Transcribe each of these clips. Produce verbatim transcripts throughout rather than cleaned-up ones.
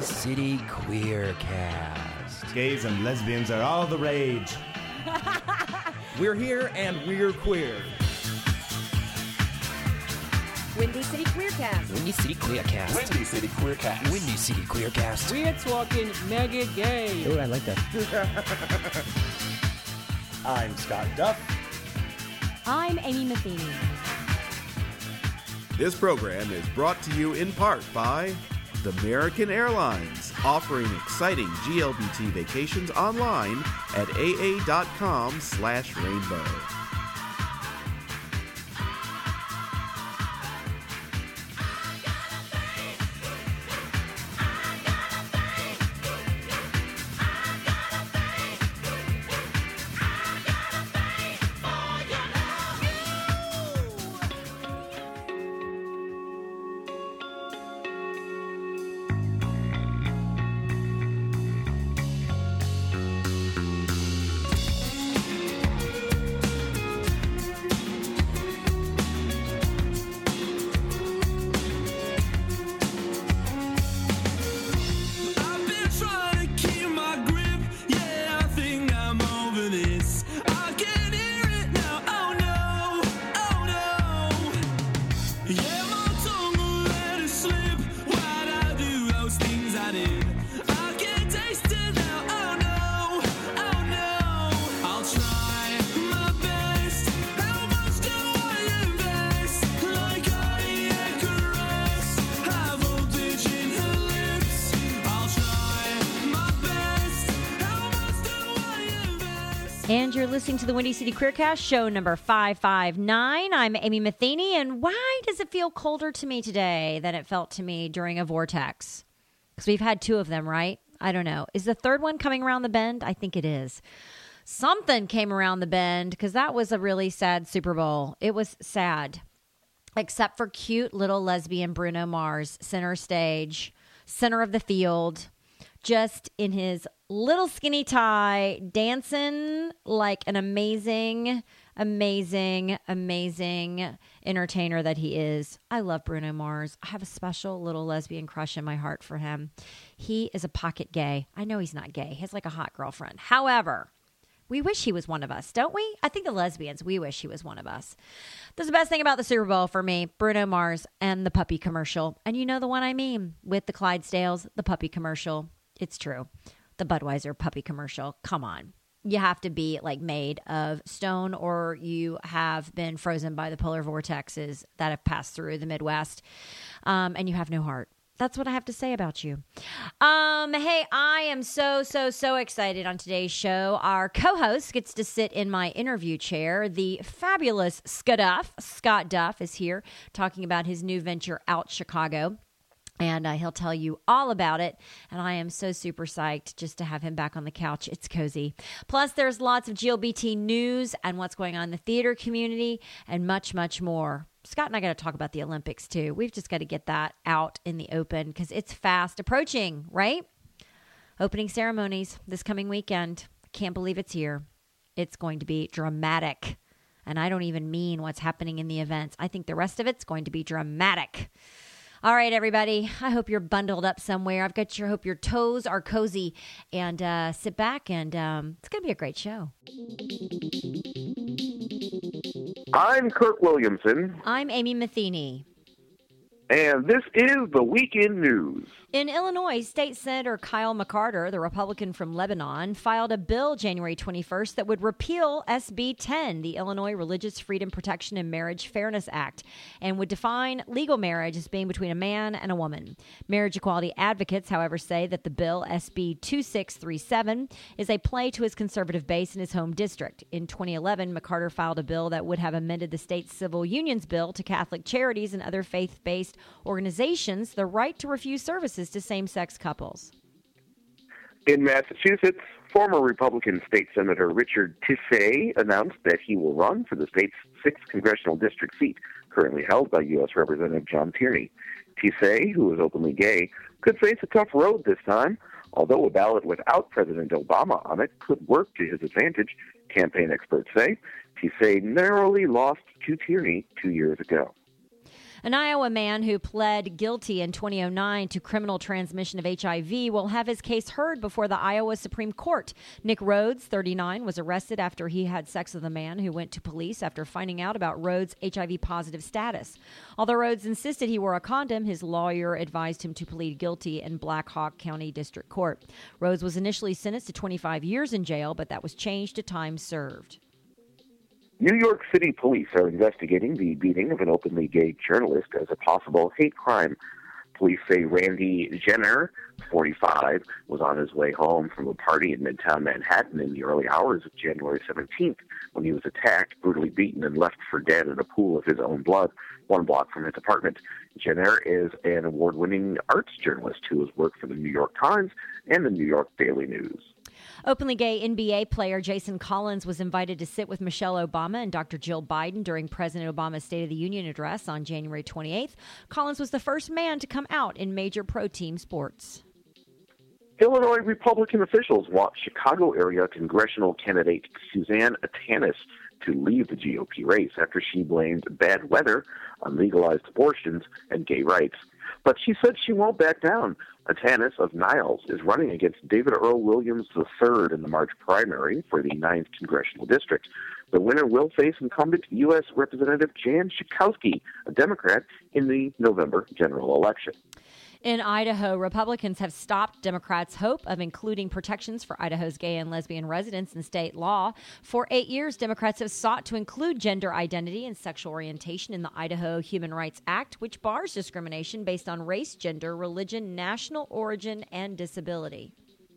City Queercast. Gays and lesbians are all the rage. We're here and we're queer. Windy City Queercast. Windy City Queercast. Windy City Queercast. Windy City Queercast. We're talking mega gay. Oh, I like that. I'm Scott Duff. I'm Amy Matheny. This program is brought to you in part by the American Airlines, offering exciting G L B T vacations online at aa.com slash rainbow. And you're listening to the Windy City Queercast, show number five five nine. I'm Amy Matheny, and why does it feel colder to me today than it felt to me during a vortex? Because we've had two of them, right? I don't know. Is the third one coming around the bend? I think it is. Something came around the bend, because that was a really sad Super Bowl. It was sad, except for cute little lesbian Bruno Mars, center stage, center of the field, just in his little skinny tie, dancing like an amazing, amazing, amazing entertainer that he is. I love Bruno Mars. I have a special little lesbian crush in my heart for him. He is a pocket gay. I know he's not gay. He has like a hot girlfriend. However, we wish he was one of us, don't we? I think the lesbians, we wish he was one of us. That's the best thing about the Super Bowl for me, Bruno Mars and the puppy commercial. And you know the one I mean, with the Clydesdales, the puppy commercial. It's true. The Budweiser puppy commercial. Come on. You have to be like made of stone, or you have been frozen by the polar vortexes that have passed through the Midwest, um, and you have no heart. That's what I have to say about you. Um, hey, I am so, so, so excited on today's show. Our co-host gets to sit in my interview chair. The fabulous Scott Duff, Scott Duff is here talking about his new venture out Chicago. And uh, he'll tell you all about it. And I am so super psyched just to have him back on the couch. It's cozy. Plus, there's lots of G L B T news and what's going on in the theater community and much, much more. Scott and I got to talk about the Olympics, too. We've just got to get that out in the open because it's fast approaching, right? Opening ceremonies this coming weekend. Can't believe it's here. It's going to be dramatic. And I don't even mean what's happening in the events. I think the rest of it's going to be dramatic. All right, everybody. I hope you're bundled up somewhere. I've got your hope your toes are cozy, and uh, sit back, and um, it's going to be a great show. I'm Kirk Williamson. I'm Amy Matheny. And this is the Weekend News. In Illinois, State Senator Kyle McCarter, the Republican from Lebanon, filed a bill January twenty-first that would repeal S B ten, the Illinois Religious Freedom Protection and Marriage Fairness Act, and would define legal marriage as being between a man and a woman. Marriage equality advocates, however, say that the bill, S B twenty-six thirty-seven, is a play to his conservative base in his home district. In twenty eleven, McCarter filed a bill that would have amended the state's civil unions bill to Catholic charities and other faith-based organizations the right to refuse services to same-sex couples. In Massachusetts, former Republican State Senator Richard Tisset announced that he will run for the state's sixth congressional district seat, currently held by U S Representative John Tierney. Tisset, who is openly gay, could face a tough road this time, although a ballot without President Obama on it could work to his advantage, campaign experts say. Tisset narrowly lost to Tierney two years ago. An Iowa man who pled guilty in two thousand nine to criminal transmission of H I V will have his case heard before the Iowa Supreme Court. Nick Rhodes, thirty-nine, was arrested after he had sex with a man who went to police after finding out about Rhodes' H I V positive status. Although Rhodes insisted he wore a condom, his lawyer advised him to plead guilty in Black Hawk County District Court. Rhodes was initially sentenced to twenty-five years in jail, but that was changed to time served. New York City police are investigating the beating of an openly gay journalist as a possible hate crime. Police say Randy Jenner, forty-five, was on his way home from a party in Midtown Manhattan in the early hours of January seventeenth when he was attacked, brutally beaten, and left for dead in a pool of his own blood one block from his apartment. Jenner is an award-winning arts journalist who has worked for the New York Times and the New York Daily News. Openly gay N B A player Jason Collins was invited to sit with Michelle Obama and Doctor Jill Biden during President Obama's State of the Union address on January twenty-eighth. Collins was the first man to come out in major pro-team sports. Illinois Republican officials want Chicago area congressional candidate Suzanne Attanis to leave the G O P race after she blamed bad weather on legalized abortions and gay rights. But she said she won't back down. Attanis of Niles is running against David Earl Williams the third in the March primary for the ninth Congressional District. The winner will face incumbent U S Representative Jan Schakowsky, a Democrat, in the November general election. In Idaho, Republicans have stopped Democrats' hope of including protections for Idaho's gay and lesbian residents in state law. For eight years, Democrats have sought to include gender identity and sexual orientation in the Idaho Human Rights Act, which bars discrimination based on race, gender, religion, national origin, and disability.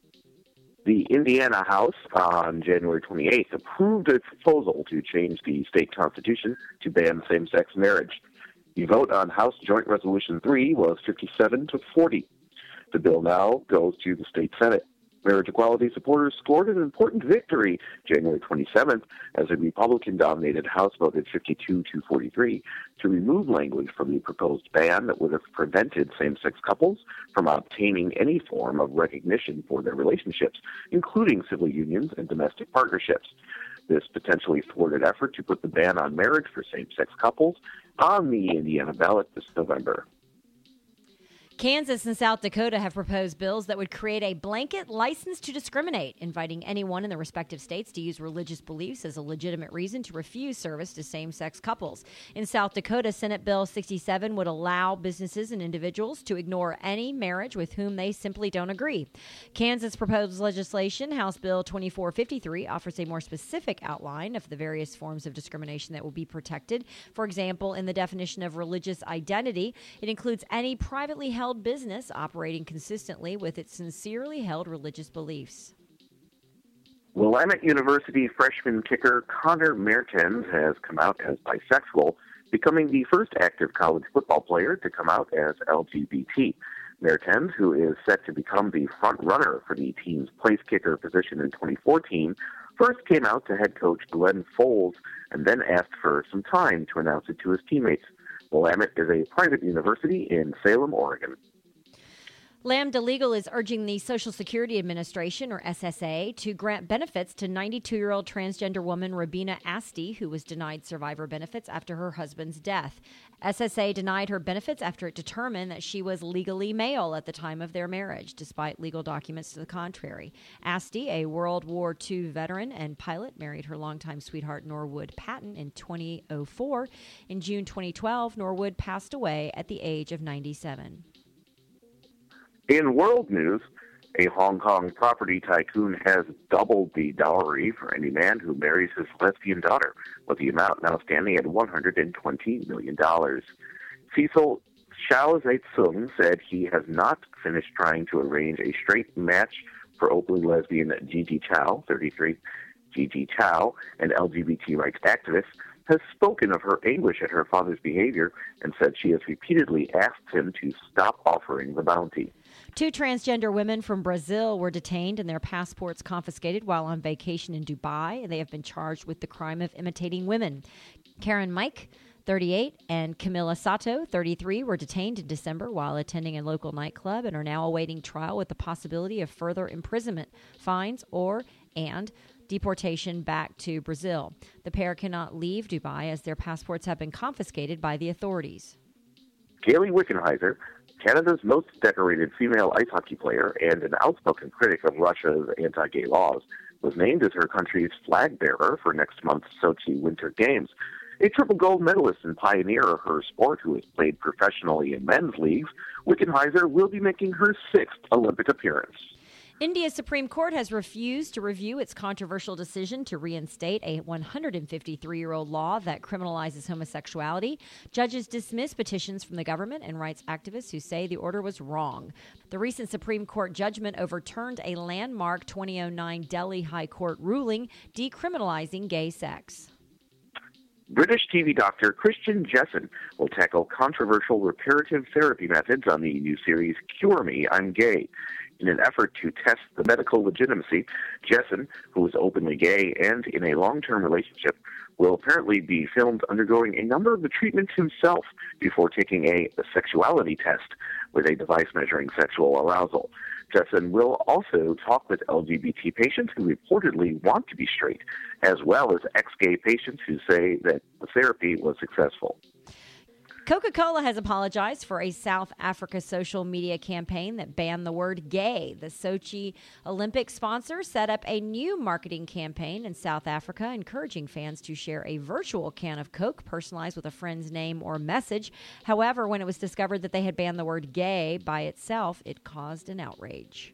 The Indiana House on January twenty-eighth approved a proposal to change the state constitution to ban same-sex marriage. The vote on House Joint Resolution three was fifty-seven to forty. The bill now goes to the state Senate. Marriage equality supporters scored an important victory January twenty-seventh as a Republican-dominated House voted fifty-two to forty-three to remove language from the proposed ban that would have prevented same-sex couples from obtaining any form of recognition for their relationships, including civil unions and domestic partnerships. This potentially thwarted effort to put the ban on marriage for same-sex couples on the Indiana ballot this November. Kansas and South Dakota have proposed bills that would create a blanket license to discriminate, inviting anyone in the respective states to use religious beliefs as a legitimate reason to refuse service to same-sex couples. In South Dakota, Senate Bill sixty-seven would allow businesses and individuals to ignore any marriage with whom they simply don't agree. Kansas proposed legislation, House Bill twenty-four fifty-three, offers a more specific outline of the various forms of discrimination that will be protected. For example, in the definition of religious identity, it includes any privately held business operating consistently with its sincerely held religious beliefs. Willamette University freshman kicker Connor Mertens has come out as bisexual, becoming the first active college football player to come out as L G B T. Mertens, who is set to become the front runner for the team's place kicker position in twenty fourteen, first came out to head coach Glenn Foles and then asked for some time to announce it to his teammates. Willamette is a private university in Salem, Oregon. Lambda Legal is urging the Social Security Administration, or S S A, to grant benefits to ninety-two-year-old transgender woman Rabina Asti, who was denied survivor benefits after her husband's death. S S A denied her benefits after it determined that she was legally male at the time of their marriage, despite legal documents to the contrary. Asti, a World War Two veteran and pilot, married her longtime sweetheart Norwood Patton in two thousand four. In June twenty twelve, Norwood passed away at the age of ninety-seven. In world news, a Hong Kong property tycoon has doubled the dowry for any man who marries his lesbian daughter, with the amount now standing at one hundred twenty million dollars. Cecil Xiao Zetsung said he has not finished trying to arrange a straight match for openly lesbian Gigi Chao, thirty-three. Gigi Chao, an L G B T rights activist, has spoken of her anguish at her father's behavior and said she has repeatedly asked him to stop offering the bounty. Two transgender women from Brazil were detained and their passports confiscated while on vacation in Dubai. They have been charged with the crime of imitating women. Karen Mike, thirty-eight, and Camila Sato, thirty-three, were detained in December while attending a local nightclub and are now awaiting trial with the possibility of further imprisonment, fines, or and deportation back to Brazil. The pair cannot leave Dubai as their passports have been confiscated by the authorities. Gayle Wickenheiser, Canada's most decorated female ice hockey player and an outspoken critic of Russia's anti-gay laws, was named as her country's flag bearer for next month's Sochi Winter Games. A triple gold medalist and pioneer of her sport who has played professionally in men's leagues, Wickenheiser will be making her sixth Olympic appearance. India's Supreme Court has refused to review its controversial decision to reinstate a one hundred fifty-three-year-old law that criminalizes homosexuality. Judges dismiss petitions from the government and rights activists who say the order was wrong. The recent Supreme Court judgment overturned a landmark two thousand nine Delhi High Court ruling decriminalizing gay sex. British T V doctor Christian Jessen will tackle controversial reparative therapy methods on the new series Cure Me, I'm Gay. In an effort to test the medical legitimacy, Jessen, who is openly gay and in a long-term relationship, will apparently be filmed undergoing a number of the treatments himself before taking a sexuality test with a device measuring sexual arousal. Jessen will also talk with L G B T patients who reportedly want to be straight, as well as ex-gay patients who say that the therapy was successful. Coca-Cola has apologized for a South Africa social media campaign that banned the word gay. The Sochi Olympic sponsor set up a new marketing campaign in South Africa, encouraging fans to share a virtual can of Coke personalized with a friend's name or message. However, when it was discovered that they had banned the word gay by itself, it caused an outrage.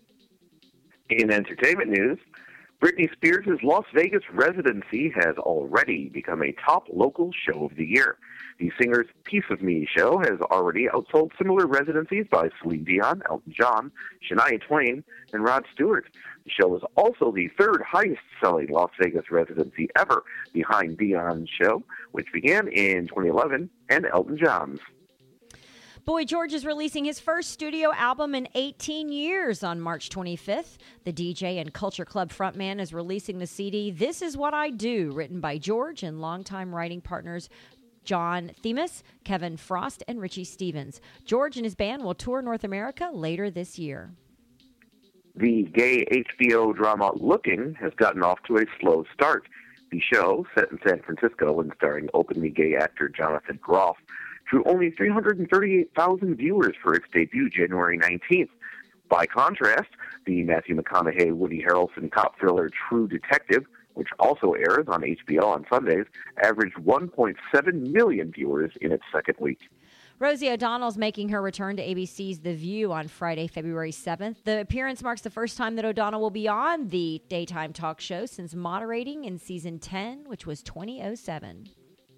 In entertainment news, Britney Spears' Las Vegas residency has already become a top local show of the year. The singer's Piece of Me show has already outsold similar residencies by Celine Dion, Elton John, Shania Twain, and Rod Stewart. The show is also the third highest-selling Las Vegas residency ever, behind Dion's show, which began in twenty eleven, and Elton John's. Boy George is releasing his first studio album in eighteen years on March twenty-fifth. The D J and Culture Club frontman is releasing the C D This Is What I Do, written by George and longtime writing partners John Themis, Kevin Frost, and Richie Stevens. George and his band will tour North America later this year. The gay H B O drama Looking has gotten off to a slow start. The show, set in San Francisco and starring openly gay actor Jonathan Groff, drew only three hundred thirty-eight thousand viewers for its debut January nineteenth. By contrast, the Matthew McConaughey, Woody Harrelson cop thriller True Detective, which also airs on H B O on Sundays, averaged one point seven million viewers in its second week. Rosie O'Donnell's making her return to A B C's The View on Friday, February seventh. The appearance marks the first time that O'Donnell will be on the daytime talk show since moderating in season ten, which was two thousand seven.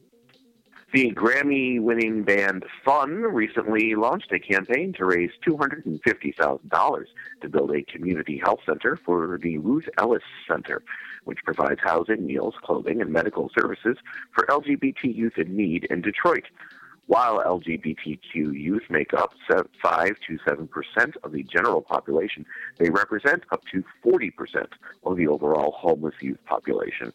The Grammy-winning band Fun recently launched a campaign to raise two hundred fifty thousand dollars to build a community health center for the Ruth Ellis Center, which provides housing, meals, clothing, and medical services for L G B T youth in need in Detroit. While L G B T Q youth make up five to seven percent of the general population, they represent up to forty percent of the overall homeless youth population.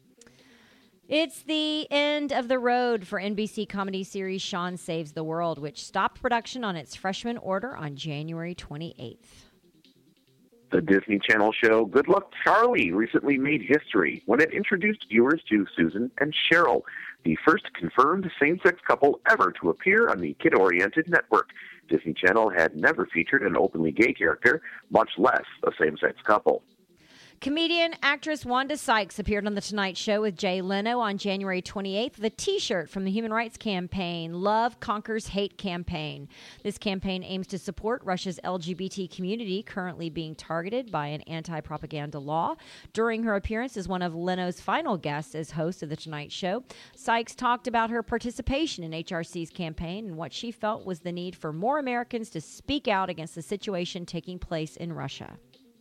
It's the end of the road for N B C comedy series Sean Saves the World, which stopped production on its freshman order on January twenty-eighth. The Disney Channel show Good Luck Charlie recently made history when it introduced viewers to Susan and Cheryl, the first confirmed same-sex couple ever to appear on the kid-oriented network. Disney Channel had never featured an openly gay character, much less a same-sex couple. Comedian actress Wanda Sykes appeared on The Tonight Show with Jay Leno on January twenty-eighth with a T-shirt from the Human Rights Campaign, Love Conquers Hate campaign. This campaign aims to support Russia's L G B T community currently being targeted by an anti-propaganda law. During her appearance as one of Leno's final guests as host of The Tonight Show, Sykes talked about her participation in H R C's campaign and what she felt was the need for more Americans to speak out against the situation taking place in Russia.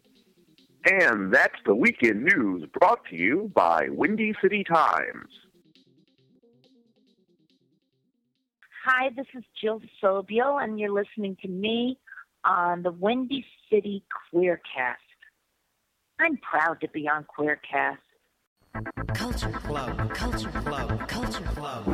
And that's the weekend news brought to you by Windy City Times. Hi, this is Jill Sobio, and you're listening to me on the Windy City Queercast. I'm proud to be on Queercast. Culture Club, Culture Club, Culture Club.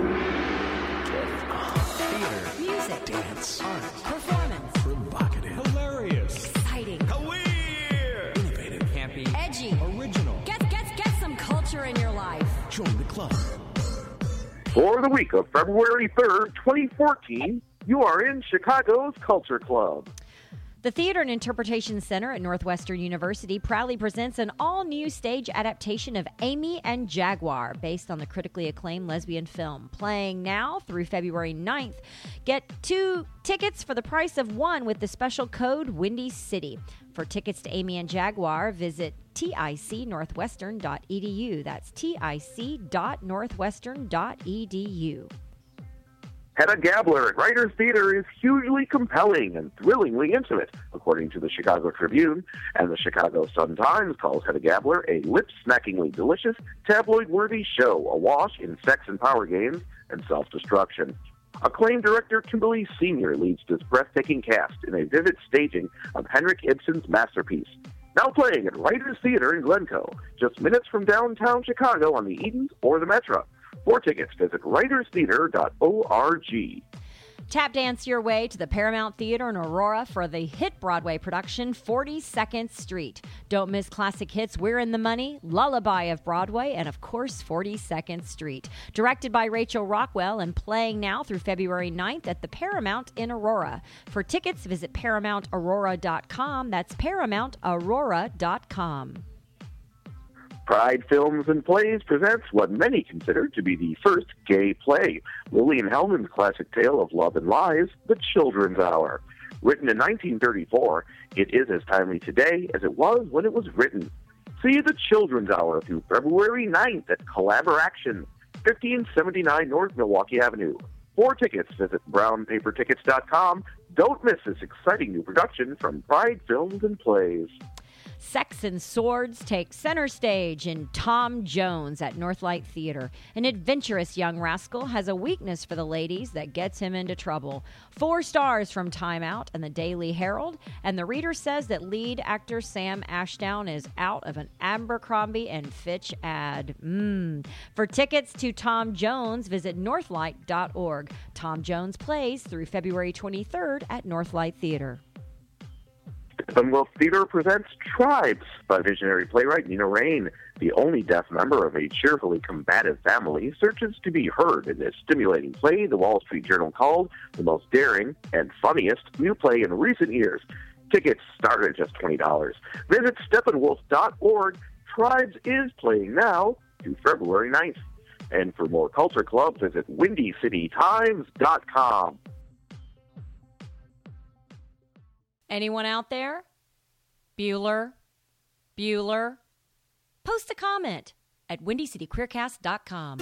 Theater, music, dance, art, performance, provocative, hilarious, exciting, queer, innovative, campy, edgy, original. Get, get, get some culture in your life. Join the club. For the week of February third, twenty fourteen, You are in Chicago's Culture Club. The Theater and Interpretation Center at Northwestern University proudly presents an all-new stage adaptation of Amy and Jaguar, based on the critically acclaimed lesbian film. Playing now through February ninth. Get two tickets for the price of one with the special code Windy City. For tickets to Amy and Jaguar, visit tic northwestern dot e d u. That's tic dot northwestern dot e d u. Hedda Gabler at Writers Theater is hugely compelling and thrillingly intimate, according to the Chicago Tribune, and the Chicago Sun-Times calls Hedda Gabler a lip-smackingly delicious, tabloid-worthy show awash in sex and power games and self-destruction. Acclaimed director Kimberly Senior leads this breathtaking cast in a vivid staging of Henrik Ibsen's masterpiece. Now playing at Writers Theater in Glencoe, just minutes from downtown Chicago on the Edens or the Metro. For tickets, visit writers theater dot org. Tap dance your way to the Paramount Theater in Aurora for the hit Broadway production forty-second Street. Don't miss classic hits We're in the Money, Lullaby of Broadway, and of course forty-second Street. Directed by Rachel Rockwell and playing now through February ninth at the Paramount in Aurora. For tickets, visit paramount aurora dot com. That's paramount aurora dot com. Pride Films and Plays presents what many consider to be the first gay play, Lillian Hellman's classic tale of love and lies, The Children's Hour. Written in nineteen thirty-four, it is as timely today as it was when it was written. See The Children's Hour through February ninth at Collaboration, fifteen seventy-nine North Milwaukee Avenue. For tickets, visit brown paper tickets dot com. Don't miss this exciting new production from Pride Films and Plays. Sex and Swords take center stage in Tom Jones at Northlight Theater. An adventurous young rascal has a weakness for the ladies that gets him into trouble. Four stars from Time Out and the Daily Herald, and the reader says that lead actor Sam Ashdown is out of an Abercrombie and Fitch ad. Mmm. For tickets to Tom Jones, visit northlight dot org. Tom Jones plays through February twenty-third at Northlight Theater. Steppenwolf Theater presents Tribes by visionary playwright Nina Rain. The only deaf member of a cheerfully combative family searches to be heard in this stimulating play the Wall Street Journal called the most daring and funniest new play in recent years. Tickets start at just twenty dollars. Visit steppenwolf dot org. Tribes is playing now through February ninth. And for more Culture Club, visit windy city times dot com. Anyone out there? Bueller? Bueller? Post a comment at windy city queercast dot com.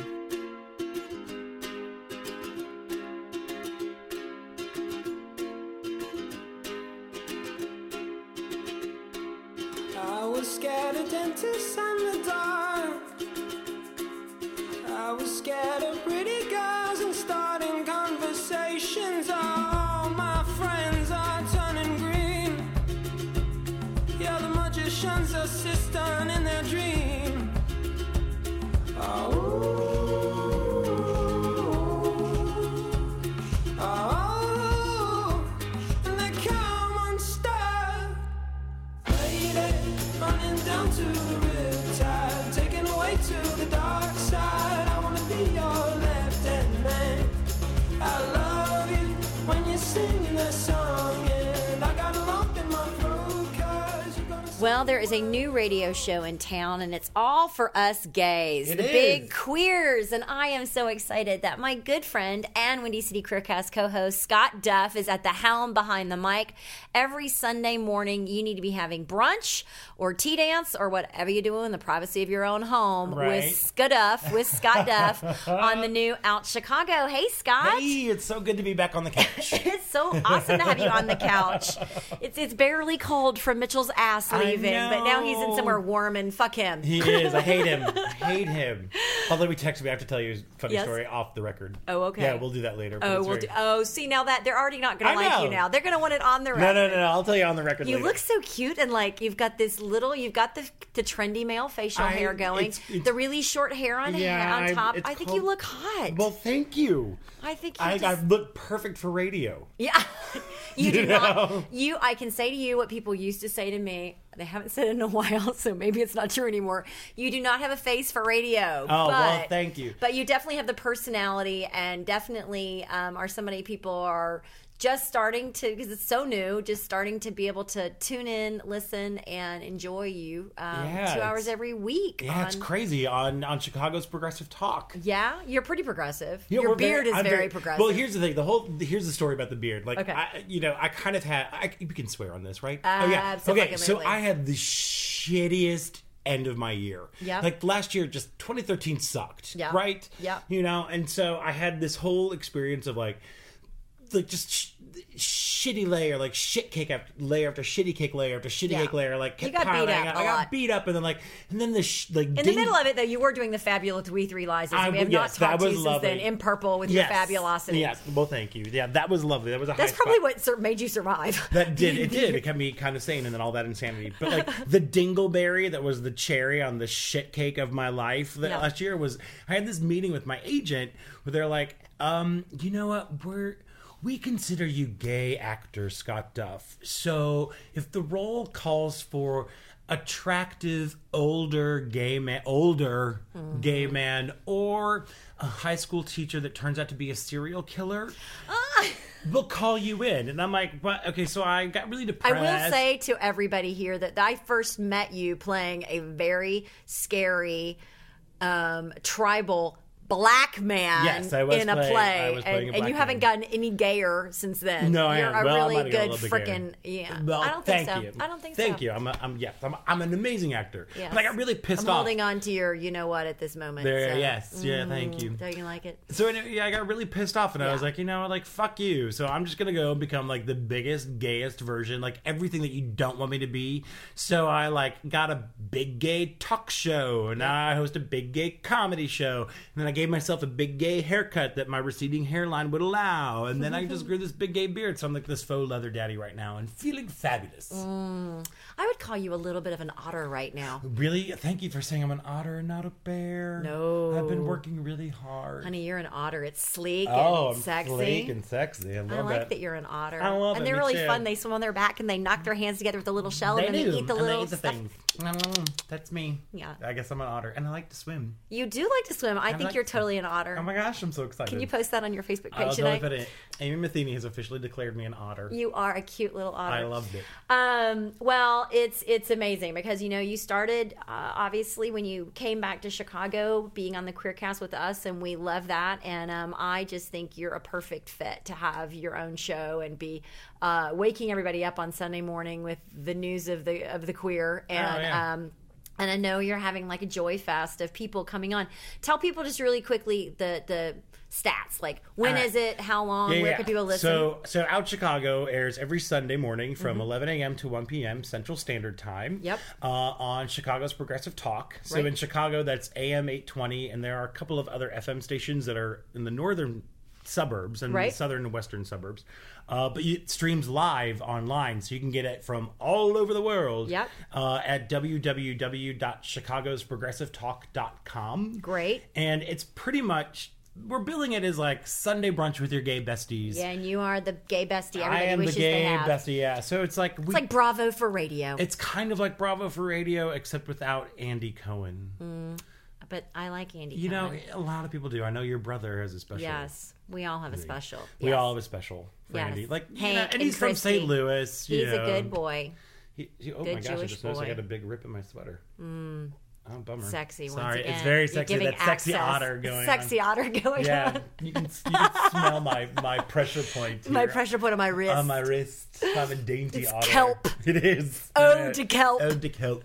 I was scared of dentists and the dark. I was scared of pretty girls and starting conversations. All my friends are turning green. Yeah, the magician's assistant in their dream. Oh, oh, and they come unstuck. Lady, running down to the riptide, taken away to the dark side. I wanna be your left-hand man. I love you when you're singing that song, and I got a lump in my throat 'cause you're gonna. Well, there is a new radio show in town, and it's all for us gays, It the is. big queers. And I am so excited that my good friend and Windy City Queercast co-host Scott Duff is at the helm behind the mic. Every Sunday morning, you need to be having brunch or tea dance or whatever you do in the privacy of your own home Right. with Scott Duff, with Scott Duff on the new Out Chicago. Hey, Scott. Hey, it's so good to be back on the couch. It's so awesome to have you on the couch. It's it's barely cold from Mitchell's ass I leaving, but now he's in know. somewhere warm and fuck him. He is. I hate him. I hate him. Although we texted me, I have to tell you a funny Yes? story off the record. Oh, okay. Yeah, we'll do that later. but Oh, it's we'll very- do, oh, see now that they're already not going I to like know. you now. They're going to want it on the record. No, no, no, no. I'll tell you on the record You later. look so cute and like you've got this little, you've got the the trendy male facial I- hair going, it's- it's- the really short hair on Yeah, hair on I'm- top. it's I think called- you look hot. Well, thank you. I think you I, just, I look perfect for radio. yeah, you do You not. know? You, I can say to you what people used to say to me. they haven't said it in a while, so maybe it's not true anymore. You do not have a face for radio. Oh, but, well, thank you. But you definitely have the personality, and definitely um, are somebody people are just starting to, because it's so new, just starting to be able to tune in, listen, and enjoy you um, Yeah, two hours it's- every week. Yeah, on, it's crazy on, on Chicago's Progressive Talk. Yeah, you're pretty progressive. Yeah, Your we're beard very- is I'm very, progressive. Well, here's the thing. The whole here's the story about the beard. Like, Okay. I, you know, I kind of had. I, we can swear on this, right? Uh, oh yeah. Okay, so absolutely. I had the shittiest end of my year. Yep. Like last year, just twenty thirteen sucked. Yeah. Right. Yeah. You know, and so I had this whole experience of like, like just. Sh- shitty layer, like shit cake after layer after shitty cake layer after shitty Yeah. cake layer, like You kept got beat piling. up I got, a I got lot. beat up, and then like, and then the sh- like In the ding- middle of it, though, you were doing the fabulous We Three Lies. I And we have would- not yes, that talked to was you since lovely. then. In purple with Yes. your fabulosity. Yes. Well, thank you. Yeah, that was lovely. That was a That's high probably spot. what sur- made you survive. That did it did it kept me kind of sane, and then all that insanity. But like the dingleberry that was the cherry on the shit cake of my life that Yeah. last year was, I had this meeting with my agent where they're like, um, you know what, we're we consider you gay actor Scott Duff. So if the role calls for attractive older gay man, older Mm-hmm. gay man, or a high school teacher that turns out to be a serial killer, we'll call you in. And I'm like, what? Okay, so I got really I depressed. will say to everybody here that I first met you playing a very scary um, tribal black man Yes, I was in a playing- play, I was playing and, a and you black haven't man. gotten any gayer since then. No, I You're am. a Well, I really might have got a good little bit gayer. freaking yeah. Well, I don't think thank so. you. I don't think thank so. you. I'm, a, I'm yes. I'm, I'm an amazing actor. Yes. But I got really pissed I'm off. holding on to your, you know what, at this moment. There, so, yes, yeah, thank you. Don't you like it? So anyway, yeah, I got really pissed off, and I Yeah. was like, you know, like fuck you. So I'm just gonna go and become like the biggest, gayest version, like everything that you don't want me to be. So I like got a big gay talk show, and now I host a big gay comedy show, and then I gave myself a big gay haircut that my receding hairline would allow, and then I just grew this big gay beard. So I'm like this faux leather daddy right now, and feeling fabulous. Mm. I would call you a little bit of an otter right now. Really, thank you for saying I'm an otter and not a bear. No. I've been working really hard. Honey, you're an otter. It's sleek Oh, and I'm sexy. sleek and sexy. I love I like that. that you're an otter. I love and it. they're Me really too. fun. They swim on their back and they knock their hands together with a little shell They and then do, they eat the and they little eat the stuff. things. Mm, That's me. Yeah. I guess I'm an otter, and I like to swim. You do like to swim. I, I think like you're to. totally an otter. Oh my gosh, I'm so excited. Can you post that on your Facebook page I'll tonight? totally put it. Amy Matheny has officially declared me an otter. You are a cute little otter. I loved it. Um, well, it's it's amazing because you know you started uh, obviously when you came back to Chicago, being on the Queercast with us, and we love that. And um, I just think you're a perfect fit to have your own show and be uh, waking everybody up on Sunday morning with the news of the of the queer. And yeah. um, and I know you're having like a joy fest of people coming on. Tell people just really quickly the the stats. Like when Uh, is it? How long? Yeah, Where yeah. can people listen? So, so Out Chicago airs every Sunday morning from Mhm. eleven a.m. to one p.m. Central Standard Time. Yep. Uh, on Chicago's Progressive Talk. So Right. in Chicago, that's A M eight twenty, and there are a couple of other F M stations that are in the northern suburbs and Right. the southern and western suburbs. Uh, but it streams live online, so you can get it from all over the world. Yep. Uh, at w w w dot chicagos progressive talk dot com. Great. And it's pretty much, we're billing it as like Sunday brunch with your gay besties. Yeah, and you are the gay bestie. I Everybody am the wishes gay they have. bestie, yeah. So it's like we, It's like Bravo for radio. it's kind of like Bravo for radio, except without Andy Cohen. Mm, but I like Andy. You know, Cohen. a lot of people do. I know your brother has a special. Yes, we all have a special. We Yes. all have a special for Yes. Andy. Like, you Hank know, and and he's from Christy. Saint Louis. You He's a know. good boy. He, he, oh Good my gosh! I Jewish just noticed I boy. got a big rip in my sweater. Mm. Oh, bummer. Sexy. Sorry, once again. it's very You're sexy. giving That sexy access. otter going Sexy on. otter going Yeah, on. you can, you can smell my, my pressure point here. My pressure point on my wrist. On my wrist. I'm a dainty It's otter. kelp. It is. Ode to kelp. Ode to kelp.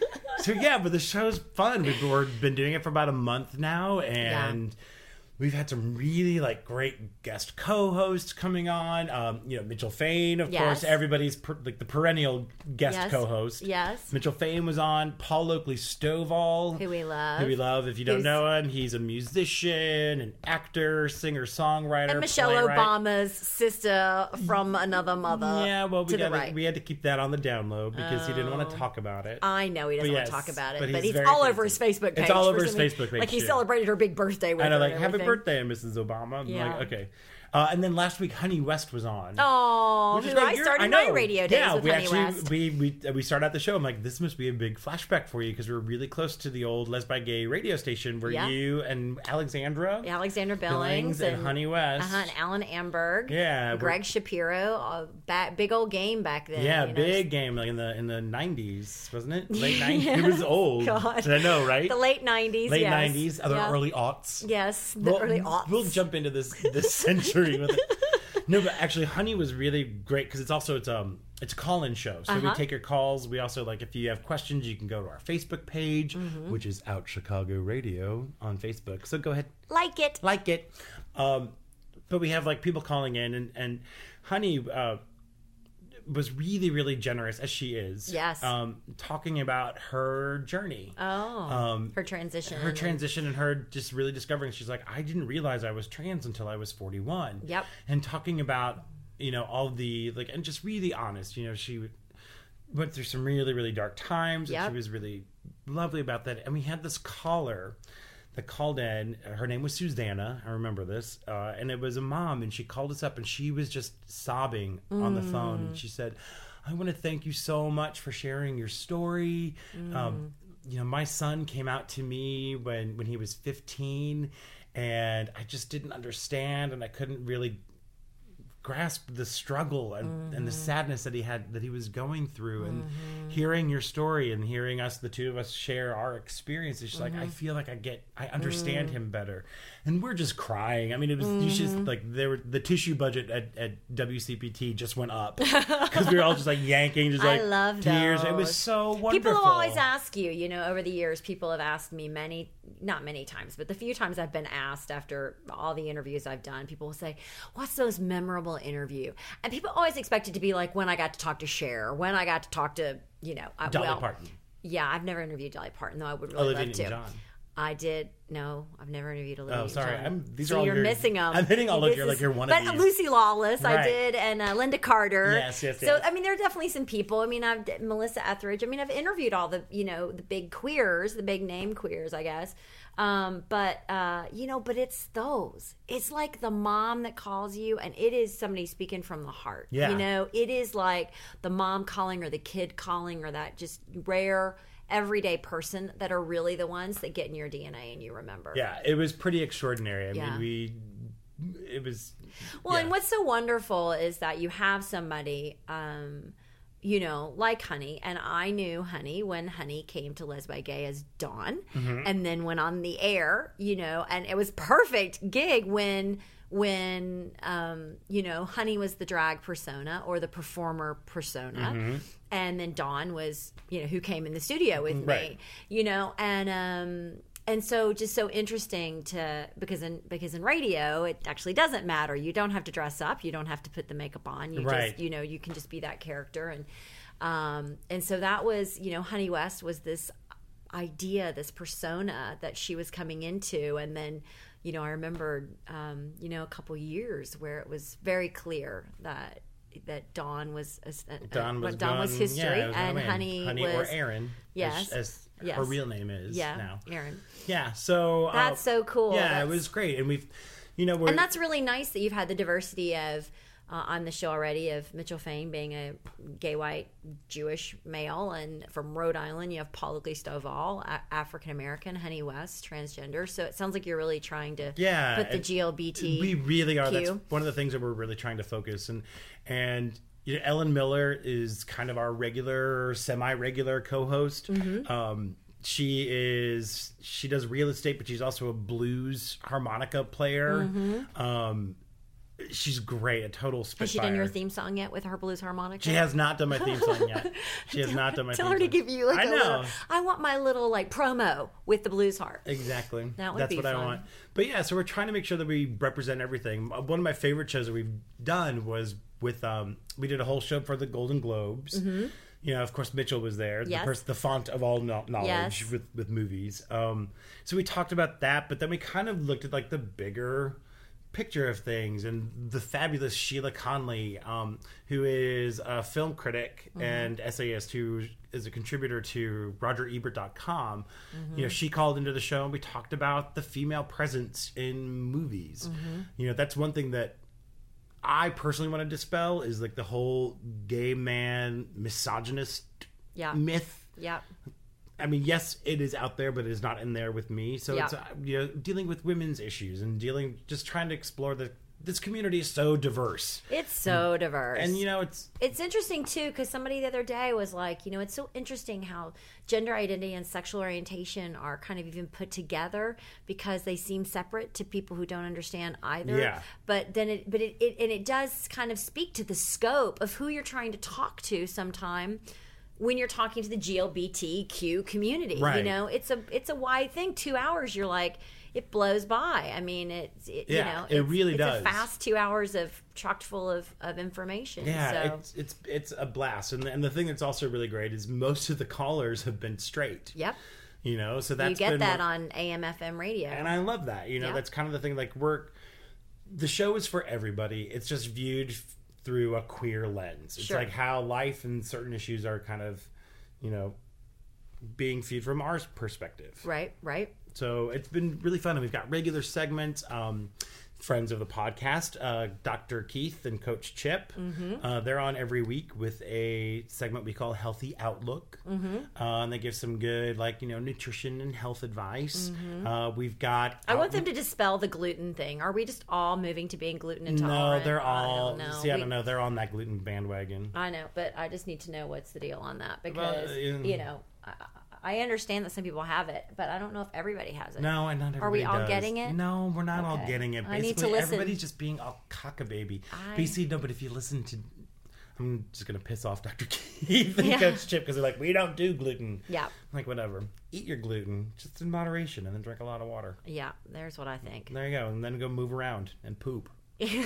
So yeah, but the show's fun. We've we've been doing it for about a month now, and we've had some really like great guest co-hosts coming on. Um, you know, Mitchell Fain, of Yes. course, everybody's per, like the perennial guest Yes. co-host. Yes. Mitchell Fain was on. Paul Oakley Stovall, Who we love. who we love. If you don't Who's- know him, he's a musician, an actor, singer, songwriter, And Michelle playwright. Obama's sister from another mother. Yeah, well, we to the gotta, right. we had to keep that on the down low because he didn't want Oh. to talk about it. I know he doesn't But want to yes, talk about it, but but, he's he's, very all crazy. over his Facebook page. It's all for over his something- Facebook page, Like he too. celebrated her big birthday with I know, her like, and happy everything. birthday, Missus Obama. I'm Yeah. like, okay. Uh, and then last week, Honey West was on. Oh, Which is who great. I You're- started I know. my radio days yeah, with we Honey actually, West. We, we, we started out the show. I'm like, this must be a big flashback for you because we're really close to the old Les by Gay radio station where Yeah. you and Alexandra Alexander Billings, Billings and, Honey West. Uh-huh, and Alan Amberg. Yeah, we're- Greg Shapiro. Uh, ba- big old game back then. Yeah, you know, big game like in the in the nineties, wasn't it? Late nineties. It was old. God. I know, right? The late nineties. Late yes. nineties, other Yeah. early aughts. Yes, the We'll- early aughts. We'll jump into this this century with it. No, but actually, Honey was really great because it's also it's um it's a call-in show. So we Uh-huh. take your calls. We also like if you have questions, you can go to our Facebook page, Mm-hmm. which is Out Chicago Radio on Facebook. So go ahead, Like it. like it. Um, but we have like people calling in, and and Honey uh, was really really generous as she is. Yes. Um, talking about her journey. Oh, Um, her transition. her transition and her just really discovering. She's like, I didn't realize I was trans until I was forty-one. Yep. And talking about, you know, all the like, and just really honest. You know, she went through some really really dark times, Yep. and she was really lovely about that. And we had this caller that called in. Her name was Susanna. I remember this, uh, and it was a mom, and she called us up, and she was just sobbing on the phone. And she said, I want to thank you so much for sharing your story. Um, you know, my son came out to me when, when he was fifteen, and I just didn't understand, and I couldn't really grasp the struggle and, Mm-hmm. and the sadness that he had, that he was going through. And hearing your story and hearing us, the two of us, share our experiences, she's like, I feel like I get, I understand him better. And we're just crying. I mean, it was, you just like, there were, the tissue budget at, at W C P T just went up because we were all just like yanking, just like I love tears. It those. was so wonderful. People will always ask you, you know, over the years, people have asked me many, not many times, but the few times I've been asked after all the interviews I've done, people will say, what's the most memorable interview? And people always expect it to be like when I got to talk to Cher, when I got to talk to, you know, I, Dolly well, Parton. Yeah, I've never interviewed Dolly Parton, though I would really Olivia love to. Newton-John. I did. No, I've never interviewed Olivia. Oh, sorry. Newton-John. I'm- these so are all you're your- missing them. I'm hitting all of This your- like is- you're one of but these. Lucy Lawless, I Right. did, and uh, Linda Carter. Yes, yes, So yes. I mean, there are definitely some people. I mean, I've Melissa Etheridge. I mean, I've interviewed all the you know the big queers, the big name queers, I guess. Um, but uh, you know, but it's those. It's like the mom that calls you, and it is somebody speaking from the heart. Yeah. You know, it is like the mom calling or the kid calling or that just rare everyday person that are really the ones that get in your D N A and you remember. Yeah, it was pretty extraordinary. I Yeah. mean, we, it was. Well, yeah. and what's so wonderful is that you have somebody, um, you know, like Honey, and I knew Honey when Honey came to Les by Gay as Dawn, Mm-hmm. and then went on the air, you know, and it was perfect gig when when um, you know, Honey was the drag persona or the performer persona, Mm-hmm. and then Dawn was, you know, who came in the studio with Right. me, you know, and um, and so just so interesting to because in because in radio it actually doesn't matter. You don't have to dress up. You don't have to put the makeup on. You Right. just you know you can just be that character and um, and so that was you know Honey West was this idea, this persona that she was coming into, and then you know I remembered um, you know a couple years where it was very clear that that Dawn was a, a, Dawn was, Dawn was gone- history yeah, it was and gonna be Honey, Honey was or Aaron, yes, as, as yes. her real name is yeah now. Aaron. Yeah, so uh, That's so cool. Yeah, That's- it was great, and we've, you know, we're And that's really nice that you've had the diversity of uh, on the show already of Mitchell Fain being a gay white Jewish male, and from Rhode Island you have Paul Stovall, a- African American, Honey West, transgender. So it sounds like you're really trying to yeah, put the it- G L B T. We really are. That's Q. one of the things that we're really trying to focus and and. You know, Ellen Miller is kind of our regular, semi-regular co-host. Mm-hmm. Um, she is she does real estate, but she's also a blues harmonica player. Mm-hmm. Um, she's great, a total spitfire. Has she done your theme song yet with her blues harmonica? She has not done my theme song yet. She has not done my Tell theme her to song. give you like I a know. little. I want my little like promo with the blues harp. Exactly. That would That's be what I fun. want. But yeah, so we're trying to make sure that we represent everything. Uh, One of my favorite shows that we've done was with um we did a whole show for the Golden Globes. Mm-hmm. You know, of course, Mitchell was there, Yes. the, pers- the font of all no- knowledge Yes. with, with movies. Um, so we talked about that, but then we kind of looked at like the bigger picture of things, and the fabulous Sheila Conley, um, who is a film critic Mm-hmm. and essayist who is a contributor to Roger Ebert dot com. Mm-hmm. You know, she called into the show and we talked about the female presence in movies. Mm-hmm. You know, that's one thing that I personally want to dispel is like the whole gay man misogynist Yeah. myth. Yeah. I mean, yes, it is out there, but it is not in there with me. So Yeah. it's uh, you know dealing with women's issues and dealing just trying to explore the this community is so diverse. It's so diverse. And you know it's It's interesting too because somebody the other day was like, you know, it's so interesting how gender identity and sexual orientation are kind of even put together because they seem separate to people who don't understand either. Yeah. But then it, but it, it and it does kind of speak to the scope of who you're trying to talk to sometime when you're talking to the G L B T Q community. You Right. know, it's a it's a wide thing. Two hours, you're like. It blows by. I mean, it's it, Yeah, you know, it it's, really it's does. a fast two hours of chocked full of, of information. yeah, so. it's it's it's a blast. And the, and the thing that's also really great is most of the callers have been straight. Yep. You know, so that's you get been that one- on A M F M radio. And I love that. You know, Yeah. that's kind of the thing. Like, we're the show is for everybody. It's just viewed f- through a queer lens. It's Sure. like how life and certain issues are kind of, you know, being viewed from our perspective. Right, right. So it's been really fun. And we've got regular segments. Um, friends of the podcast, uh, Doctor Keith and Coach Chip. Mm-hmm. Uh, they're on every week with a segment we call Healthy Outlook. Mm-hmm. Uh, and they give some good, like, you know, nutrition and health advice. Mm-hmm. Uh, we've got... I want them to dispel the gluten thing. Are we just all moving to being gluten intolerant? No, they're I all... don't know. See, I We- don't know. They're on that gluten bandwagon. I know, but I just need to know what's the deal on that because, Well, yeah. you know, I, I understand that some people have it, but I don't know if everybody has it. No, and not everybody Are we all does. getting it? No, we're not all Okay. getting it. I Basically, need to listen. everybody's just being all cock-a-baby. I- But you see, no, but if you listen to... I'm just going to piss off Doctor Keith and Yeah. Coach Chip because they're like, we don't do gluten. Yeah. I'm like, whatever. Eat your gluten, just in moderation, and then drink a lot of water. Yeah, there's what I think. There you go. And then go move around and poop. See,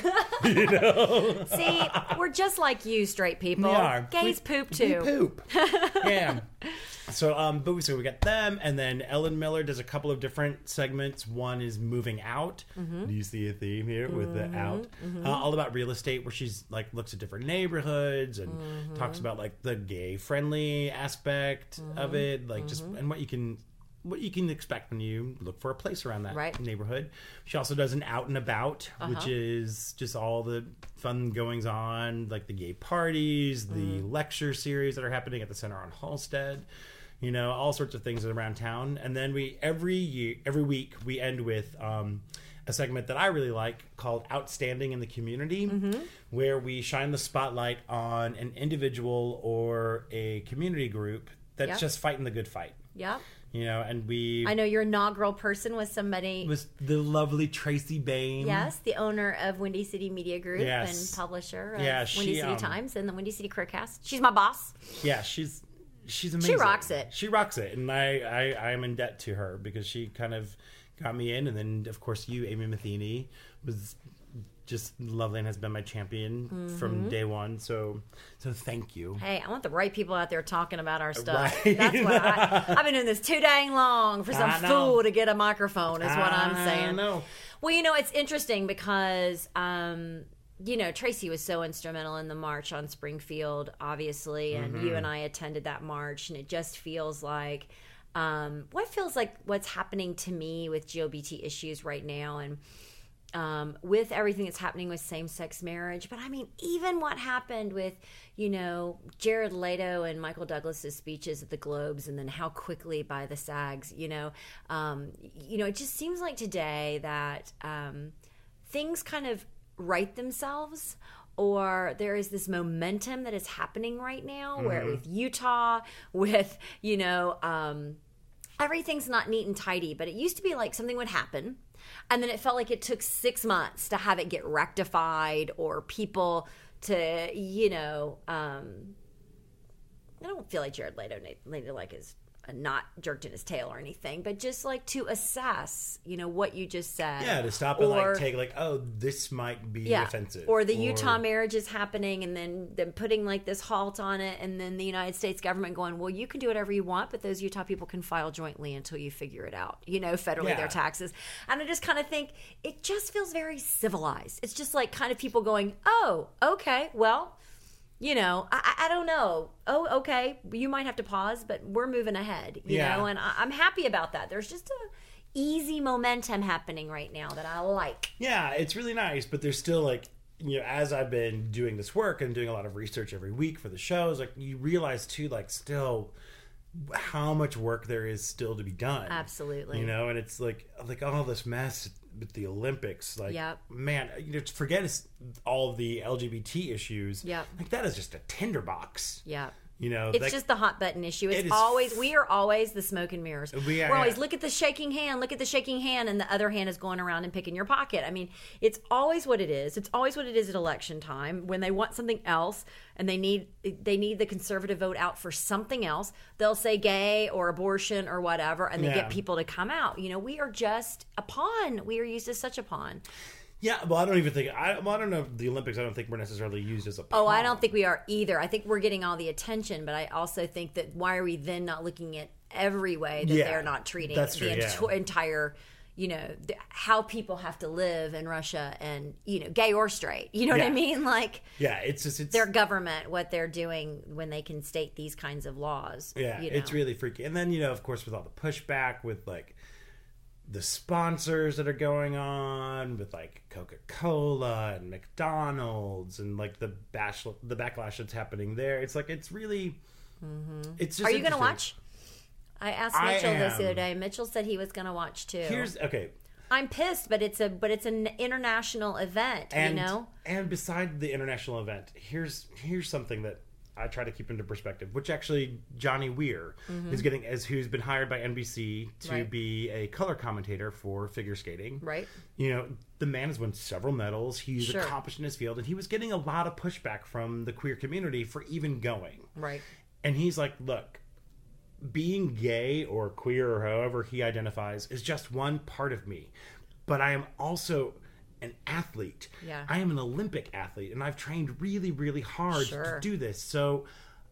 we're just like you, straight people. We are. Gays We- poop too. We poop. Yeah. So, um, but we so we got them, and then Ellen Miller does a couple of different segments. One is moving out. Mm-hmm. Do you see a theme here with the out? Uh, all about real estate, where she's like looks at different neighborhoods and Mm-hmm. talks about like the gay friendly aspect of it, like just and what you can. What you can expect when you look for a place around that Right. neighborhood. She also does an out and about, which Uh-huh. is just all the fun goings on, like the gay parties, the Mm. lecture series that are happening at the Center on Halstead. You know, all sorts of things around town. And then we every year, every week, we end with um, a segment that I really like called "Outstanding in the Community," Mm-hmm. where we shine the spotlight on an individual or a community group that's Yep. just fighting the good fight. Yep. You know, and we I know your inaugural person was somebody. was the lovely Tracy Bain. Yes, the owner of Windy City Media Group Yes. and publisher of Yeah, Windy she, City um, Times and the Windy City Careercast. She's my boss. Yeah, she's she's amazing. rocks it. She rocks it, and I I I am in debt to her because she kind of got me in, and then of course you, Amy Matheny, was just lovely and has been my champion Mm-hmm. from day one. So so thank you. Hey, I want the right people out there talking about our stuff. Right. That's what I, I've been doing this too dang long for some I know. fool to get a microphone. Is what I'm I saying. know. Well, you know, it's interesting because, um, you know, Tracy was so instrumental in the march on Springfield, obviously, and Mm-hmm. you and I attended that march, and it just feels like um, what feels like what's happening to me with G L B T issues right now, and um, with everything that's happening with same-sex marriage. But I mean, even what happened with, you know, Jared Leto and Michael Douglas's speeches at the Globes, and then how quickly by the SAGs, you know, um, you know, it just seems like today that um, things kind of right themselves, or there is this momentum that is happening right now where with Utah, with, you know, um, everything's not neat and tidy, but it used to be like something would happen and then it felt like it took six months to have it get rectified or people to, you know, um, I don't feel like Jared Leto needed to like is not jerked in his tail or anything, but just like to assess, you know, what you just said. Yeah, to stop and Or- like take like, oh, this might be yeah. offensive. Or the Utah marriage is happening and then them putting like this halt on it, and then the United States government going, well, you can do whatever you want, but those Utah people can file jointly until you figure it out, you know, federally Yeah. their taxes. And I just kind of think it just feels very civilized. It's just like kind of people going, oh, okay, well, you know, I, I don't know. Oh, okay, you might have to pause, but we're moving ahead, you Yeah. know, and I, I'm happy about that. There's just a easy momentum happening right now that I like. Yeah, it's really nice, but there's still like you know, as I've been doing this work and doing a lot of research every week for the shows, like you realize too, like still how much work there is still to be done. Absolutely. You know, and it's like like all this mess with the Olympics. Like, yep. man, you know, forget all of the L G B T issues. Yep. Like that is just a tinderbox. Yeah. You know, it's like, just the hot button issue. It's it is, always, we are always the smoke and mirrors. We are, We're always, look at the shaking hand, look at the shaking hand, and the other hand is going around and picking your pocket. I mean, it's always what it is. It's always what it is at election time when they want something else and they need they need the conservative vote out for something else. They'll say gay or abortion or whatever, and they Yeah. get people to come out. You know, we are just a pawn. We are used as such a pawn. Yeah, well, I don't even think I. Well, I don't know. If the Olympics, I don't think we're necessarily used as a. Oh, I pawn. don't think we are either. I think we're getting all the attention, but I also think that why are we then not looking at every way that Yeah, they're not treating that's the true, ent- yeah. entire, you know, the, how people have to live in Russia and, you know, gay or straight. You know what I Yeah. mean? Like, Yeah, it's just it's their government, what they're doing when they can state these kinds of laws. Yeah, you know? it's really freaky. And then, you know, of course, with all the pushback with like the sponsors that are going on with like Coca-Cola and McDonald's and like the bash the backlash that's happening there. It's like it's really it's just Are you going to interesting. watch? I asked I Mitchell this the am. other day. Mitchell said he was going to watch too. Here's okay. I'm pissed, but it's a but it's an international event, And you know? and beside the international event, here's here's something that I try to keep into perspective, which actually Johnny Weir is getting, as who's been hired by N B C to Mm-hmm. Right. be a color commentator for figure skating. Right. You know, the man has won several medals. He's Sure. accomplished in his field, and he was getting a lot of pushback from the queer community for even going. Right. And he's like, look, being gay or queer or however he identifies is just one part of me. But I am also an athlete. Yeah. I am an Olympic athlete, and I've trained really, really hard Sure. to do this. So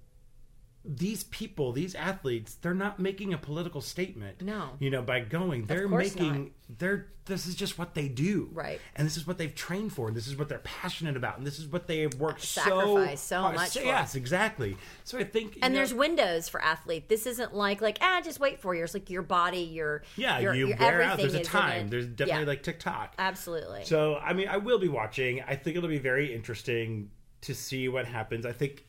these people, these athletes, they're not making a political statement. No. You know, by going, they're course making they're this is just what they do. Right. And this is what they've trained for, and this is what they're passionate about, and this is what they have worked Sacrifice so hard- much for. Yes, exactly. So I think you And know, there's windows for athlete. This isn't like like ah, just wait four years. Like your body, your yeah, your, you your wear out. everything There's a is in time. it. There's definitely Yeah. like TikTok. Absolutely. So I mean, I will be watching. I think it'll be very interesting to see what happens. I think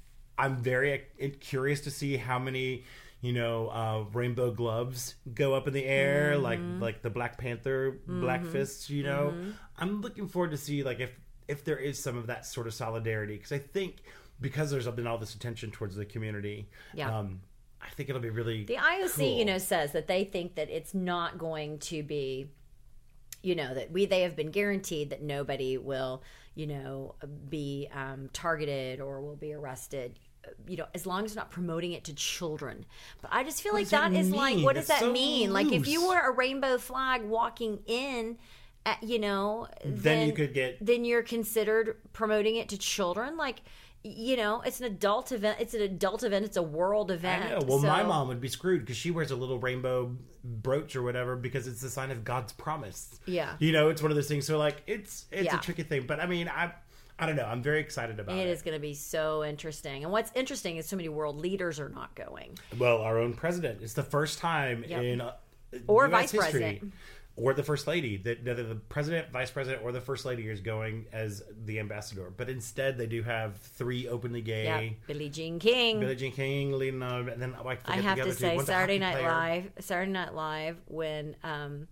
I'm very curious to see how many, you know, uh, rainbow gloves go up in the air, Mm-hmm. like like the Black Panther Black Fists. You know, Mm-hmm. I'm looking forward to see like if if there is some of that sort of solidarity, because I think because there's been all this attention towards the community. Yeah. Um, I think it'll be really The I O C, cool. you know, says that they think that it's not going to be, you know, that we they have been guaranteed that nobody will, you know, be um, targeted or will be arrested. You know, as long as it's not promoting it to children. But I just feel What like does that that is like, mean? what does That's that so mean? Like, if you loose. were a rainbow flag walking in, at, you know, Then you could get- then you're considered promoting it to children. Like, you know, it's an adult event. It's an adult event. It's a world event. I know. Well, my So- mom would be screwed because she wears a little rainbow brooch or whatever because it's the sign of God's promise. Yeah. You know, it's one of those things. So, like, it's it's Yeah. a tricky thing. But I mean, I I don't know. I'm very excited about it. It is going to be so interesting. And what's interesting is so many world leaders are not going. Well, our own president. It's the first time Yep. in uh, Or U S vice history, president. or the first lady, that either the president, vice president, or the first lady is going as the ambassador. But instead, they do have three openly gay. Yeah, Billie Jean King. Billie Jean King, leading on, and then oh, I, forget I the have other to two. say, One's a Saturday hockey Night player. Live, Saturday Night Live, when um,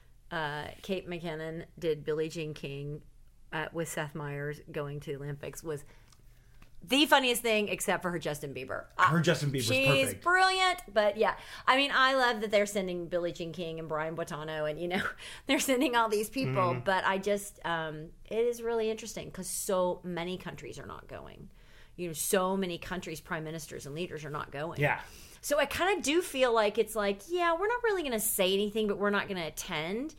uh, Kate McKinnon did Billie Jean King uh, with Seth Meyers going to the Olympics was the funniest thing, except for her Justin Bieber. Her Justin Bieber's She's perfect. brilliant, but yeah, I mean, I love that they're sending Billie Jean King and Brian Boitano, and you know, they're sending all these people. Mm-hmm. But I just, um, it is really interesting because so many countries are not going. You know, so many countries' prime ministers and leaders are not going. Yeah. So I kind of do feel like it's like, yeah, we're not really going to say anything, but we're not going to attend.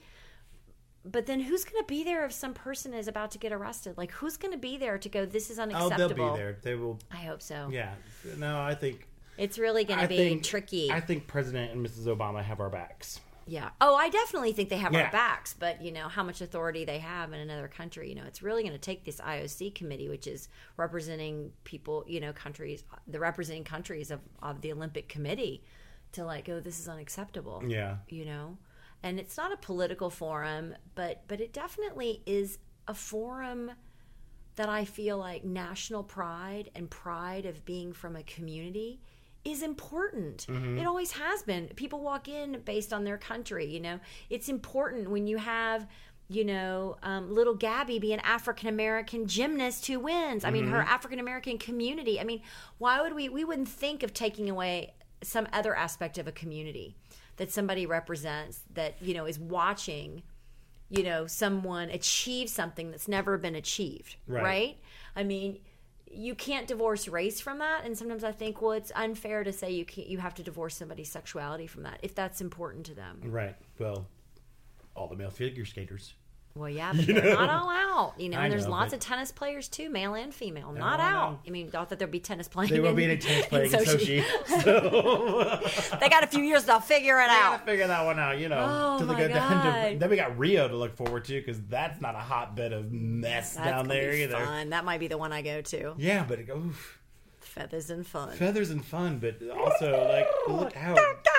But then who's going to be there if some person is about to get arrested? Like, who's going to be there to go, this is Oh, unacceptable? they'll be there. They will. I hope so. Yeah. No, I think. It's really going I to be think, tricky. I think President and Missus Obama have our backs. Yeah. Oh, I definitely think they have Yeah. our backs, but you know how much authority they have in another country. You know, it's really going to take this I O C committee, which is representing people, you know, countries, the representing countries of, of the Olympic Committee, to like, oh, this is unacceptable. Yeah. You know, and it's not a political forum, but but it definitely is a forum that I feel like national pride and pride of being from a community is important. Mm-hmm. It always has been. People walk in based on their country, you know. It's important when you have, you know, um, little Gabby be an African-American gymnast who wins. I mean, her African-American community. I mean, why would we, we wouldn't think of taking away some other aspect of a community that somebody represents that, you know, is watching, you know, someone achieve something that's never been achieved, right? right? I mean, you can't divorce race from that, and sometimes I think, well, it's unfair to say you can't, you have to divorce somebody's sexuality from that if that's important to them. Right. Well, all the male figure skaters. Well, yeah, but you they're know? not all out, you know. I And there's know, lots but... of tennis players too, male and female, not I out. know. I mean, not that there'd be tennis playing. There will in, be any tennis playing in Sochi. Sochi. So. They got a few years to figure it They out. gotta figure that one out, you know. Oh, till they my go down to- God. then we got Rio to look forward to because that's not a hotbed of mess That's down gonna there be either. fun. That might be the one I go to. Yeah, but it, oof, Feathers and fun. feathers and fun, but also like look how.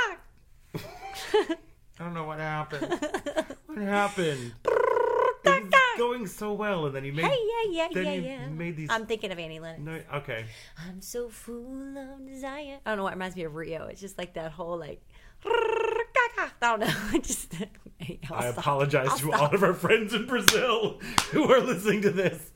I don't know what happened. What happened? It was going so well, and then you made. Hey, yeah, yeah, then yeah, you yeah. made these. I'm thinking of Annie Lennox. No, okay. I'm so full of desire. I don't know what reminds me of Rio. It's just like that whole like. I don't know. I just. I'll I stop. apologize I'll to stop. all of our friends in Brazil who are listening to this.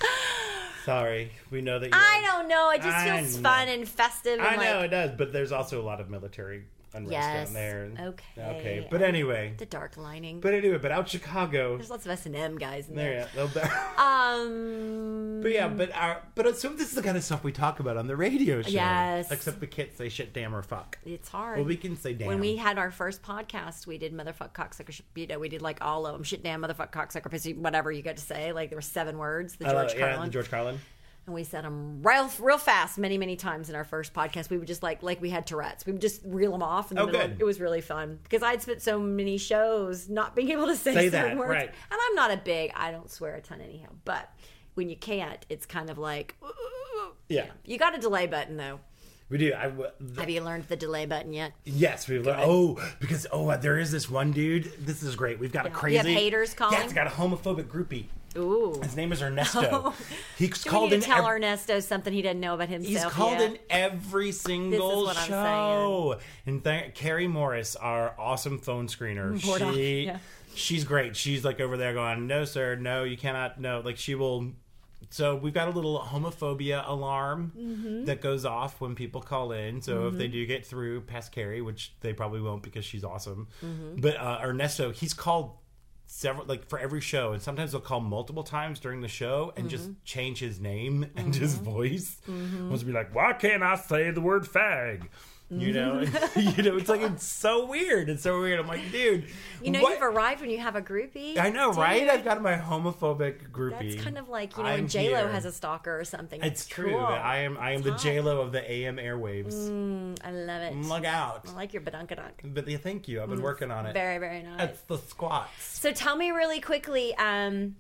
Sorry, we know that. You're, I don't know. It just I feels know. fun and festive. And I know like, it does, but there's also a lot of military unrest Yes. down there. Okay. Okay, but anyway. the dark lining. But anyway, but out Chicago. There's lots of S and M guys in There, there. yeah. Um. But yeah, but our but so this is the kind of stuff we talk about on the radio show. Yes. Except we can't say shit, damn, or fuck. It's hard. Well, we can say damn. When we had our first podcast, we did motherfuck, cocksucker, sh- you know, we did like all of them. Shit, damn, motherfuck, cocksucker, pussy, whatever you got to say. Like there were seven words. The I George love- yeah, Carlin. the George Carlin. And we said them real, real fast, many, many times in our first podcast. We would just like, like we had Tourette's. We would just reel them off. In the Oh, middle. good. It was really fun because I'd spent so many shows not being able to say, Say certain that, words. right. And I'm not a big, I don't swear a ton anyhow. But when you can't, it's kind of like, Yeah, you got a delay button though. we do. I, w- the, Have you learned the delay button yet? yes, we've learned. Oh, because oh, there is this one dude. This is great. We've got a Yeah. crazy. You have haters calling? Yes, got a homophobic groupie. Ooh. His name is Ernesto. He's Do we called need in. to tell ev- Ernesto something he doesn't know about He's himself called yet? in every single what I'm show. And th- Carrie Morris, our awesome phone screener, Bored off, she yeah. she's great. She's like over there going, "No, sir, no, you cannot." No, like she will. So we've got a little homophobia alarm Mm-hmm. that goes off when people call in. So if they do get through past Carrie, which they probably won't because she's awesome, Mm-hmm. but uh, Ernesto, he's called several, like for every show, and sometimes they'll call multiple times during the show and just change his name and his voice. Wants to be like, why can't I say the word fag? You know, you know, it's like it's so weird. It's so weird. I'm like, dude, You know, what- you've arrived when you have a groupie. I know, Dude, right? I've got my homophobic groupie. That's kind of like, you know, I'm when J Lo here. has a stalker or something. It's true. Cool. I am. I am It's the hot. J Lo of the A M airwaves. Mm, I love it. Look out! I like your badunkadunk. But yeah, thank you. I've been working on it. Very, very nice. It's the squats. So tell me really quickly, um,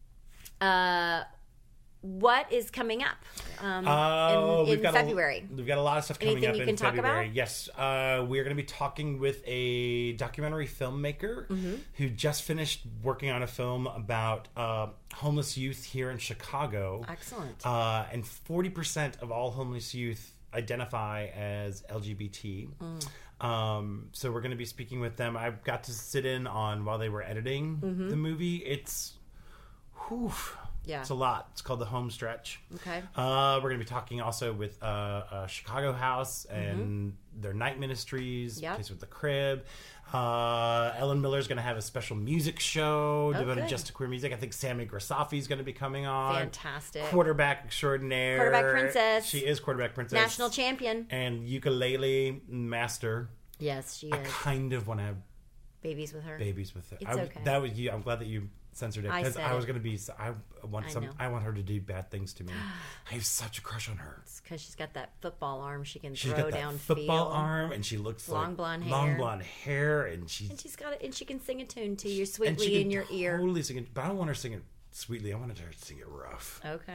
uh, what is coming up um, Oh, in, we've in got February? A, we've got a lot of stuff coming Anything up you in can talk February. about? Yes, uh, we are going to be talking with a documentary filmmaker Mm-hmm. who just finished working on a film about uh, homeless youth here in Chicago. Excellent. Uh, and forty percent of all homeless youth identify as L G B T. Mm. Um, so we're going to be speaking with them. I got to sit in on while they were editing Mm-hmm. the movie. It's, whew, Yeah. it's a lot. It's called The Home Stretch. Okay. Uh, we're going to be talking also with uh, uh, Chicago House and their night ministries, Yep. Place with the Crib. Uh, Ellen Miller's going to have a special music show Oh, devoted good. just to queer music. I think Sammy Grasafi is going to be coming on. Fantastic. Quarterback extraordinaire. Quarterback princess. She is quarterback princess. National champion. And ukulele master. Yes, she I is. kind of want to have Babies with her. babies with her. It's I, okay. That was you. I'm glad that you censored it I because said I, was it. going to be. I want I some. know. I want her to do bad things to me. I have such a crush on her. Because she's got that football arm she can She's throw got that down football field. arm, and she looks Long like blonde long hair. blonde hair, and she's And she's got it, and she can sing a tune to you and sweetly she in can your ear. totally sing it. But I don't want her to sing it sweetly. I wanted her to sing it rough. Okay.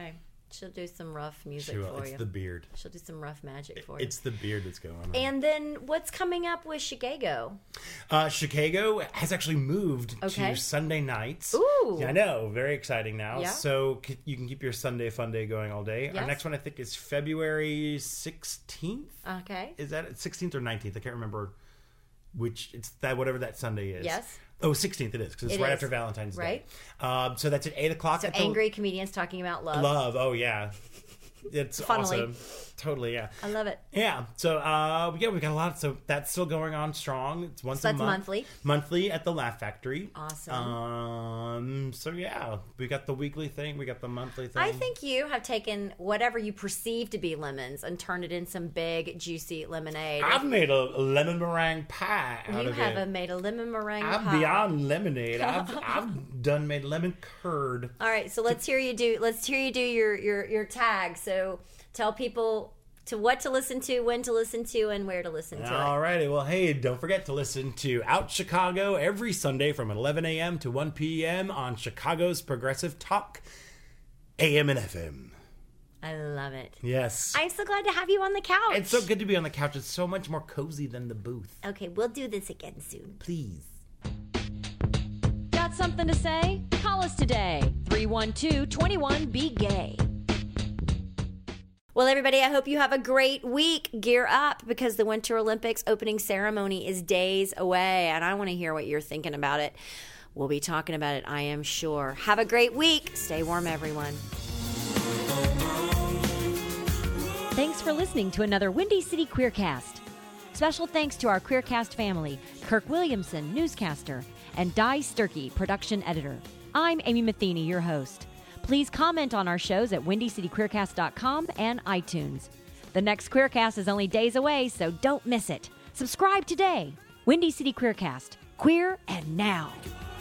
She'll do some rough music She will. for It's you. the beard. She'll do some rough magic for you. It's the beard that's going on. And then what's coming up with Chicago? Uh, Chicago has actually moved Okay. to Sunday nights. Ooh. Yeah, I know. Very exciting now. Yeah. So c- you can keep your Sunday fun day going all day. Yes. Our next one, I think, is February sixteenth. Okay. Is that sixteenth or nineteenth? I can't remember which. It's that whatever that Sunday is. Yes. Oh, sixteenth it is because it's It right is. after Valentine's Right. Day. Um, so that's at eight o'clock. So at the- angry comedians talking about love. Love. Oh, yeah. It's Funnily. awesome. Totally, yeah. I love it. Yeah. So, uh, yeah, we got a lot. So that's still going on strong. It's once So a that's month. monthly. Monthly at the Laugh Factory. Awesome. Um. So yeah, we got the weekly thing. We got the monthly thing. I think you have taken whatever you perceive to be lemons and turned it in some big, juicy lemonade. I've made a lemon meringue pie out you of have it. a, made a lemon meringue I'm pie. beyond lemonade. I've I've done made lemon curd. All right, so let's hear you do. Let's hear you do your your your tag. So tell people to what to listen to, when to listen to, and where to listen to it. Alrighty, well, hey, don't forget to listen to Out Chicago every Sunday from eleven a.m. to one p.m. on Chicago's Progressive Talk, A M and F M. I love it. Yes. I'm so glad to have you on the couch. It's so good to be on the couch. It's so much more cozy than the booth. Okay, we'll do this again soon. Please. Got something to say? Call us today. three one two, two one, B gay. Well, everybody, I hope you have a great week. Gear up because the Winter Olympics opening ceremony is days away, and I want to hear what you're thinking about it. We'll be talking about it, I am sure. Have a great week. Stay warm, everyone. Thanks for listening to another Windy City Queercast. Special thanks to our Queercast family, Kirk Williamson, newscaster, and Di Sturkey, production editor. I'm Amy Matheny, your host. Please comment on our shows at windy city queercast dot com and iTunes. The next Queercast is only days away, so don't miss it. Subscribe today. Windy City Queercast. Queer and now.